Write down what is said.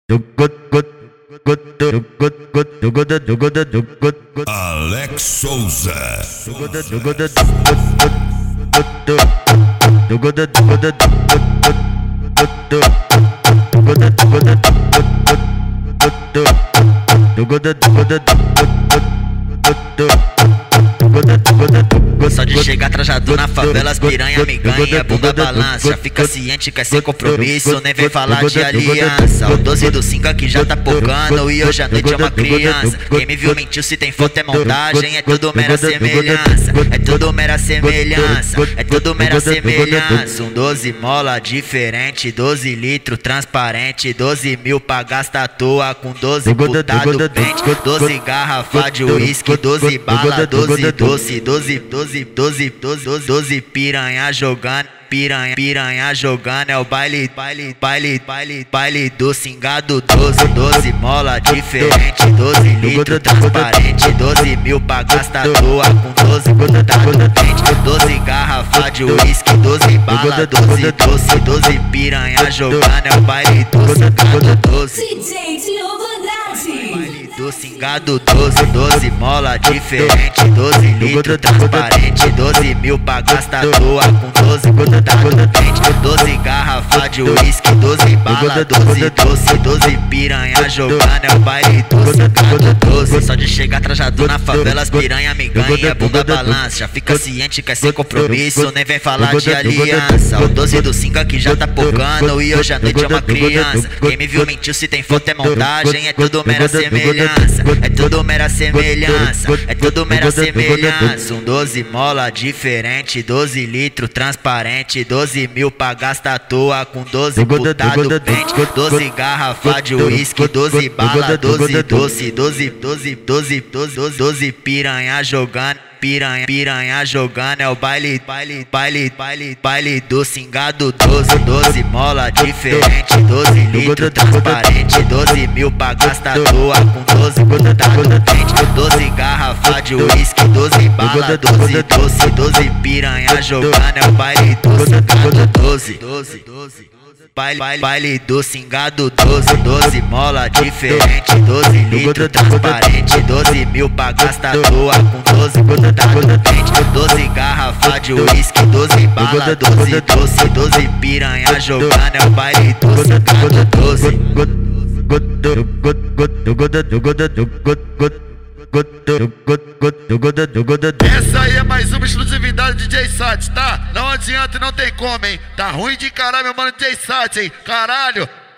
Alex Souza. Só de chegar trajado na favela, as piranha me ganha, bunda balança. Já fica ciente, quer sem compromisso, nem vem falar de aliança. O 12 do 5 aqui já tá pocando e hoje à noite é uma criança. Quem me viu mentiu, se tem foto é montagem, é tudo mera semelhança. É tudo mera semelhança, é tudo mera semelhança. Um 12 mola diferente, 12 litros transparente, 12 mil pra gastar à toa com 12 putado pente, 12 garrafa de uísque, 12 bala, 12 doce, 12 piranha jogando, piranha jogando, é o baile do cingado. 12 mola diferente, 12 litros transparente, 12 mil pra gastar à toa com 12 putado pente, 12 garrafa de uísque, 12 bala, 12 doce, 12 piranha jogando, é o baile do cingado. 12 do cingado, 12 mola diferente, 12 litros transparente, 12 mil pra gastar à toa com 12 putado pente, 12 garrafa de uísque, 12 bala, 12 doce, 12 piranha jogando, é o baile do cingado. 12 só de chegar trajado na favela, as piranha me ganha, bunda balança. Já fica ciente, quer sem compromisso, nem vem falar de aliança. O 12 do 5 aqui já tá pocando e hoje à noite é uma criança. Quem me viu mentiu, se tem foto é montagem, é tudo mera semelhança. É tudo mera semelhança, é tudo mera semelhança. Um 12 mola diferente, 12 litros transparente, 12 mil pra gastar à toa com 12 putado pente, 12 garrafa de uísque, 12 bala, 12 doce, 12 piranha jogando, piranha jogando, é o baile do cingado. 12 mola diferente, 12 litros transparente, 12 mil pra gastar à toa com 12 putado pente, 12 garrafa de uísque, 12 bala, 12 doce, 12 piranha jogando, é o baile do cingado. 12 baile do cingado. 12 mola diferente, 12 litros transparente, 12 mil pra gastar à toa com 12 putado pente, 12 garrafa de uísque, 12 bala, 12 doce, 12 piranha jogando, é o baile do cingado. 12 Essa aí é mais uma exclusividade de DJ Sat, tá? Não adianta e não tem como, hein? Tá ruim de caralho, meu mano DJ Sat, hein? Caralho!